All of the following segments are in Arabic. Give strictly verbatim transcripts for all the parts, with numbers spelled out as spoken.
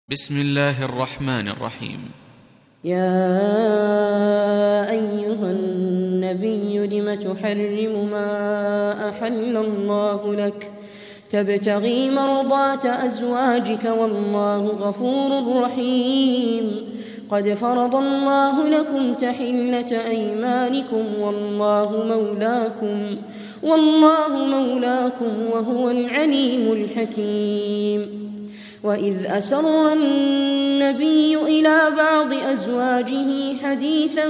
بسم الله الرحمن الرحيم. يا أيها النبي لم تحرم ما أحل الله لك تبتغي مرضات أزواجك والله غفور رحيم. قد فرض الله لكم تحلة أيمانكم والله مولاكم والله مولاكم وهو العليم الحكيم. وإذ أسر النبي إلى بعض أزواجه حديثا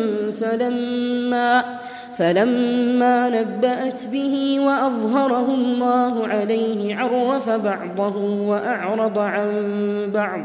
فلما, فلما نبأت به وأظهره الله عليه عرف بعضه وأعرض عن بعض.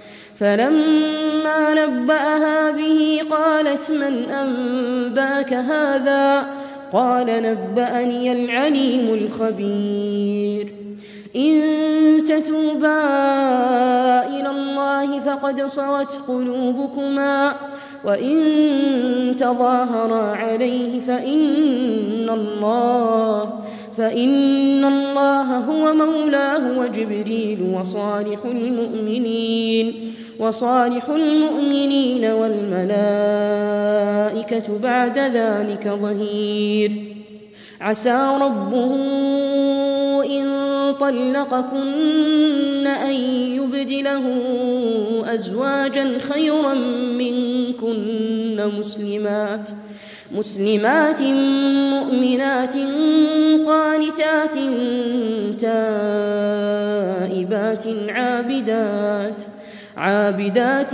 فلما نبأها به قالت من أنبأك هذا؟ قال نبأني العليم الخبير. إن تتوبا إلى الله فقد صغت قلوبكما وإن تظاهرا عليه فإن الله, فإن الله هو مولاه وجبريل وصالح المؤمنين وصالح المؤمنين والملائكة بعد ذلك ظهير. عسى ربه إن طلقكن أن يبدله أزواجا خيرا منكن مسلمات مسلمات مؤمنات قانتات تائبات عابدات عابدات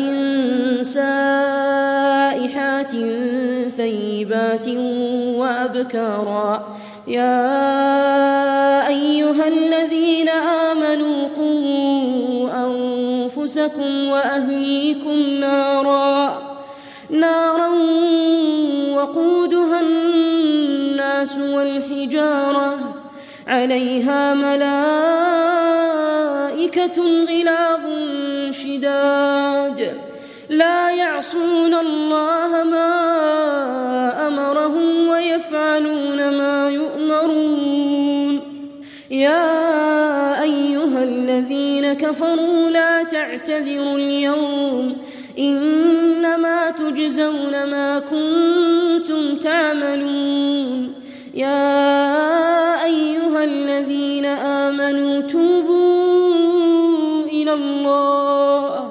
سائحات ثيبات وأبكارا. يا أيها الذين آمنوا قوا أنفسكم وأهليكم نارا نارا وقودها الناس والحجارة عليها ملائكة غلاظ شداد لا يعصون الله ما أمرهم ويفعلون ما يؤمرون. يا أيها الذين كفروا لا تعتذروا اليوم إنما تجزون ما كنتم تعملون. يا أيها الذين آمنوا توبوا إلى الله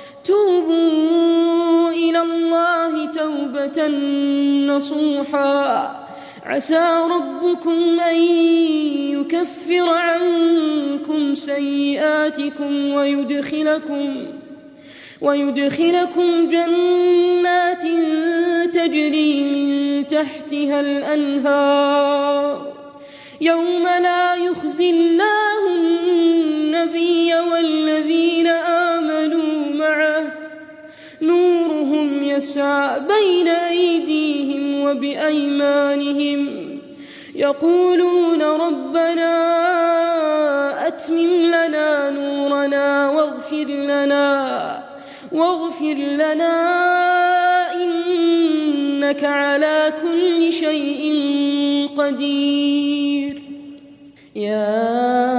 توبوا إلى الله توبة نصوحا. عسى ربكم أن يكفر عنكم سيئاتكم ويدخلكم ويدخلكم جنات تجري من تحتها الأنهار يوم لا يخزي الله النبي والذين آمنوا معه نورهم يسعى بين أيديهم وبأيمانهم يقولون ربنا أتمم لنا نورنا واغفر لنا واغفر لنا إنك على كل شيء قدير. يا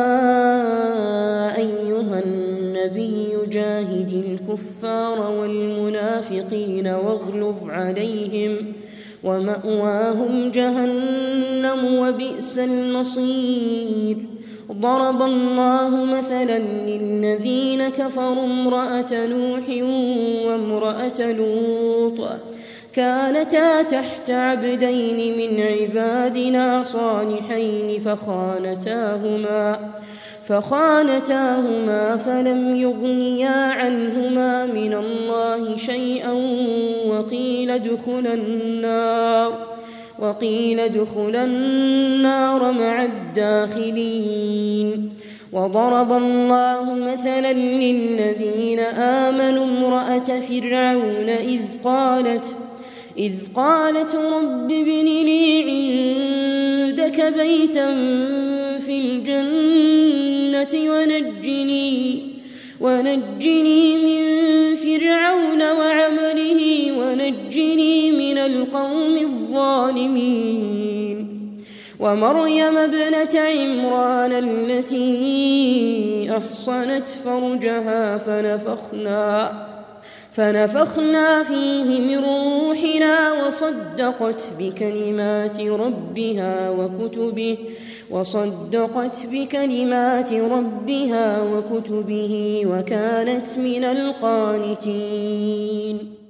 أيها النبي جاهد الكفار والمنافقين واغلظ عليهم ومأواهم جهنم وبئس المصير. ضرب الله مثلا للذين كفروا امرأة نوح وامرأة لوط كانتا تحت عبدين من عبادنا صالحين فخانتاهما فخانتاهما فلم يغنيا عنهما من الله شيئا وقيل ادخلا النار وقيل ادخلا النار مع الداخلين. وضرب الله مثلا للذين آمنوا امرأة فرعون إذ قالت إذ قالت رب ابن لي عندك بيتا في الجنة ونجني ونجني من فرعون وعمله ونجني من القوم الظالمين. ومريم ابنة عمران التي أحصنت فرجها فنفخنا فنفخنا فيه من روحنا وصدقت بكلمات ربها وكتبه وصدقت بكلمات ربها وكتبه وكانت من القانتين.